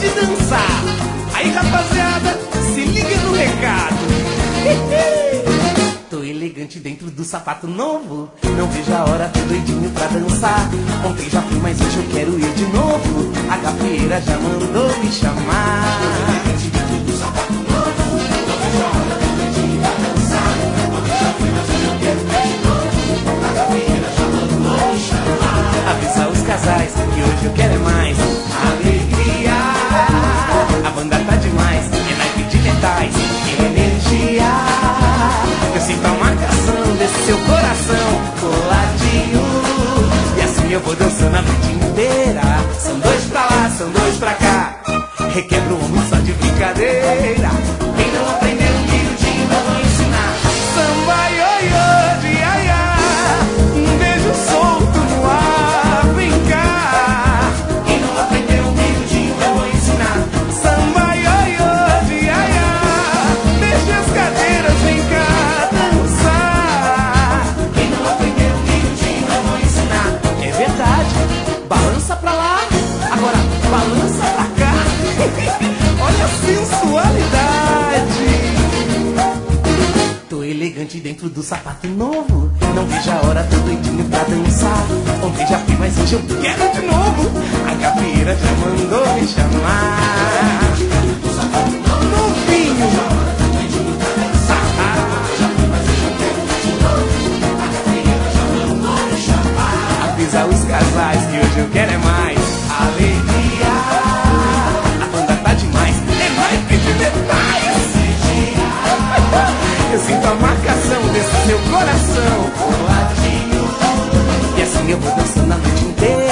de dançar. Aí, rapaziada, se liga no recado. Tô elegante dentro do sapato novo. Não vejo a hora, tô doidinho pra dançar. Ontem já fui, mas hoje eu quero ir de novo. A gafieira já mandou me chamar. Tô elegante dentro do sapato novo. Não vejo a hora, tô doidinho pra dançar. Ontem já fui, mas hoje eu quero ir de novo. A gafieira já mandou me chamar. Avisa os casais que hoje eu quero é mais alegria. A banda tá demais, é naipe de metais e energia. Eu sinto a marcação desse seu coração coladinho. E assim eu vou dançando a noite inteira. São dois pra lá, são dois pra cá. Requebra o ombro só de brincadeira. Quem não aprendeu um miudinho eu vou ensinar. Samba ioiô de iaiá, um beijo solto no ar. Vem cá. Quem não aprendeu um miudinho eu vou ensinar. Samba ioiô de iaiá, deixa as cadeiras, vem cá dançar. Quem não aprendeu um miudinho eu vou ensinar. É verdade, balança pra lá, agora balança pra cá. Olha a sensualidade. Tô elegante dentro do sapato novo. Não vejo a hora, tô doidinho pra dançar. Ontem já fui, mas hoje eu quero de novo. A gafieira já mandou me chamar. Novinho. Avisa os casais que hoje eu quero é mais alegria. A banda tá demais, é naipe de metais. Eu sinto a marcação desse seu coração coladinho. E assim eu vou dançando a noite inteira.